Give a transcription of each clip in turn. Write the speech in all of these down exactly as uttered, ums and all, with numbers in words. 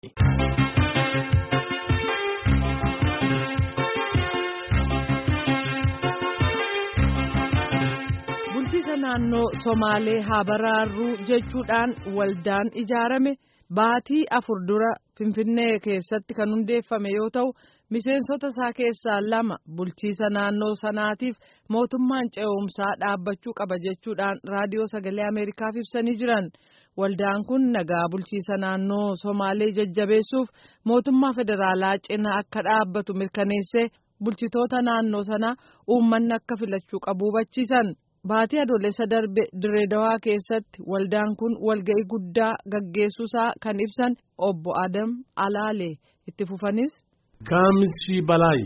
Bulchiisa naannoo Somaalee Habaraaruu jechuudhaan waldaan ijaarame baatii afur dura Finfinnee keessatti kan hundeeffame yoo ta'u miseensota isaa keessaa lama bulchiisa naannoo sanaatiif mootummaan ce'umsaa dhaabbachuu qaba jechuudhaan raadiyoo sagalee Ameerikaaf ibsanii jiran. Waldaan kun nagaa bulchiisa naannoo Somaalee jajjabeessuuf mootummaa federaalaa cina akka dhaabbatu mirkaneessee bulchitoota naannoo sanaa uummanni akka filachuu qabu hubachiisan. Baatii adoolessa darbe Direedawaa keessatti waldaan kun walga'ii guddaa gaggeessuusaa kan ibsan obbo Adam Alaalee itti fufanis Kaamisi Balaay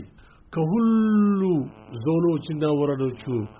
ከሁሉ ዞኖችና ወረዶቹ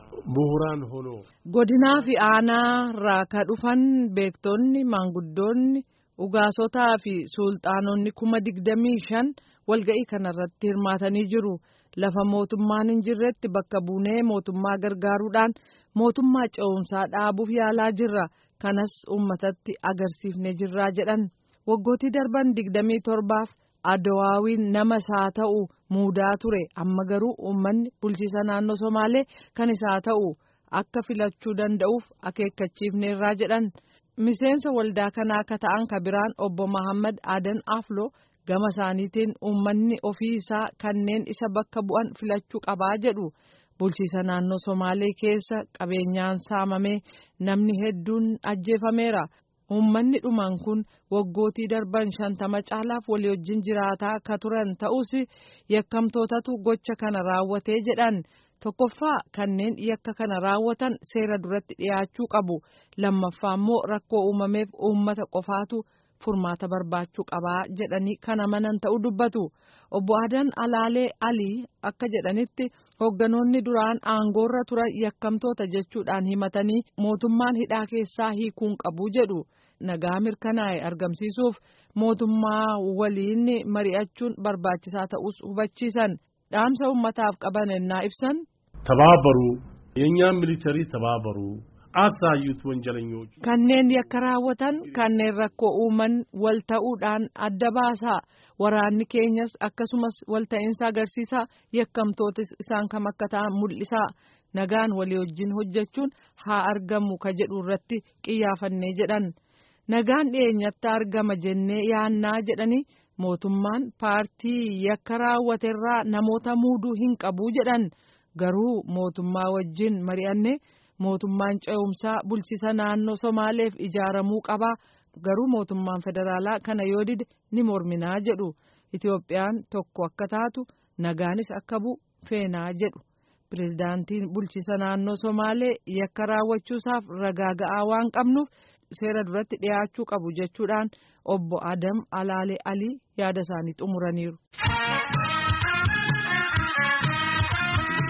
ምሁራን ሆኖ godinaa fi aanaa irraa ka dhufan beektonni maanguddoonni ugaasotaa fi sulxaanonni kuma digdamii shan walga'ii kanarratti hirmaatanii jiru. Lafa mootummaan hin jirretti bakka buunee mootummaa gargaaruudhaan mootummaa ce'umsaa dhaabuuf yaalaa jirra. Kanas uummatatti agarsiifnee jirraa jedhan. Waggootii darban digdamii torbaaf Adawaawiin nama isaa ta'u muudaa ture. Amma garuu uummanni bulchiisa naannoo Somaalee kan isaa ta'u akka filachuu danda'uuf akeekkachiifneerraa jedhan. Miseensa waldaa kanaa akka ta'an ka biraan obbo Mahammad Adan Afloo gama isaaniitiin uummanni ofii isaa kanneen isa bakka bu'an filachuu qabaa jedhu. Bulchiisa naannoo Somaalee keessa qabeenyaan saamamee namni hedduun ajjeefameera. Uummanni dhumaan kun waggootii darban shantama caalaaf walii wajjin jiraataa ka turan ta'us yakkamtootatu gocha kana raawwatee jedhan. Tokkoffaa kanneen yakka kana raawwatan seera duratti dhiyaachuu qabu. Lammaffaa immoo rakkoo uumameef uummata qofaatu furmaata barbaachuu qabaa jedhanii kana manan ta'uu dubbatu. Obbo Adan Alaalee Alii akka jedhanitti hoogganoonni duraan aangoorra turan yakkamtoota jechuudhaan himatanii mootummaan hidhaa keessaa hiikuun qabu jedhu. Nagaa mirkanaa'e argamsiisuuf mootummaa waliin mari'achuun barbaachisaa ta'us hubachiisan. Dhaamsa uummataaf qaban ennaa ibsan ተባበሩ የኛም ሚሊተሪ ተባበሩ አሳዩት ወንጀለኞች kanneen yakka raawwatan kanneen rakkoo uuman wal ta'uudhaan adda baasaa. Waraanni keenyas akkasumas walta'iinsa agarsiisaa. Yakkamtootis isaan kam akka ta'an mul'isaa. Nagaan walii wajjin hojjechuun haa argamu ka jedhu irratti qiyyaafannee jedhan. Nagaan dhiyeenyatti argama jennee yaannaa jedhanii mootummaan paartii yakka raawwaterraa namoota muuduu hin qabu jedhan. Garuu mootummaa wajjin mari'annee mootummaan ce'umsaa bulchiisa naannoo Somaaleef ijaaramuu qaba. Garuu mootummaan federaalaa kana yoo dide ni morminaa jedhu. Itoophiyaan tokko akka taatu nagaanis akka bu'u feenaa jedhu. Pireezidaantiin bulchiisa naannoo Somaalee yakka raawwachuusaaf ragaa ga'aa waan qabnuuf seera duratti dhiyaachuu qabu jechuudhaan obbo Adam Alaalee Alii yaada isaanii xumuraniiru.